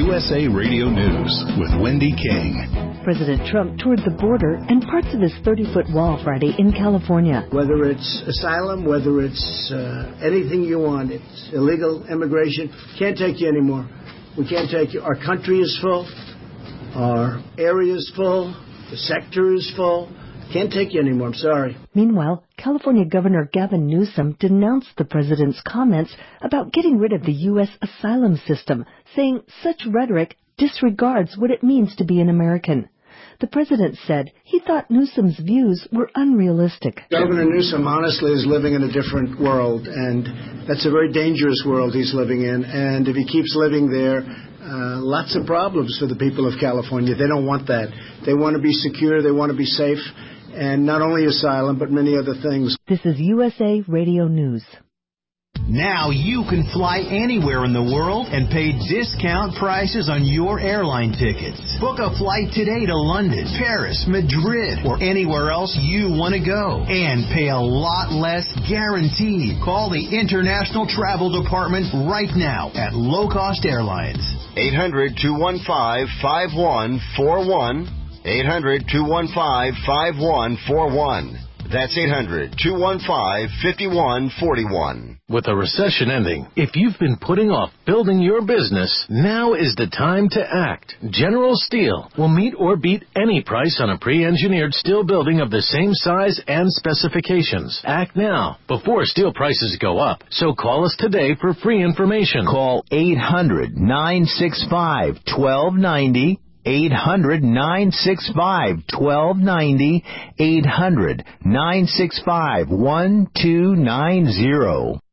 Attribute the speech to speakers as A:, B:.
A: USA Radio News with Wendy King.
B: President Trump toured the border and parts of his 30-foot wall Friday in California.
C: Whether it's asylum, whether it's anything you want, it's illegal immigration, can't take you anymore. We can't take you. Our country is full. Our area is full. The sector is full. Can't take you anymore. I'm sorry.
B: Meanwhile, California Governor Gavin Newsom denounced the president's comments about getting rid of the U.S. asylum system, saying such rhetoric disregards what it means to be an American. The president said he thought Newsom's views were unrealistic.
C: Governor Newsom honestly is living in a different world, and that's a very dangerous world he's living in. And if he keeps living there, lots of problems for the people of California. They don't want that. They want to be secure. They want to be safe. And not only asylum, but many other things.
B: This is USA Radio News.
D: Now you can fly anywhere in the world and pay discount prices on your airline tickets. Book a flight today to London, Paris, Madrid, or anywhere else you want to go. And pay a lot less guaranteed. Call the International Travel Department right now at Low Cost Airlines.
E: 800-215-5141. 800-215-5141. That's 800-215-5141.
F: With a recession ending, if you've been putting off building your business, now is the time to act. General Steel will meet or beat any price on a pre-engineered steel building of the same size and specifications. Act now, before steel prices go up. So call us today for free information.
G: Call 800-965-1290. 800-965-1290, 800-965-1290.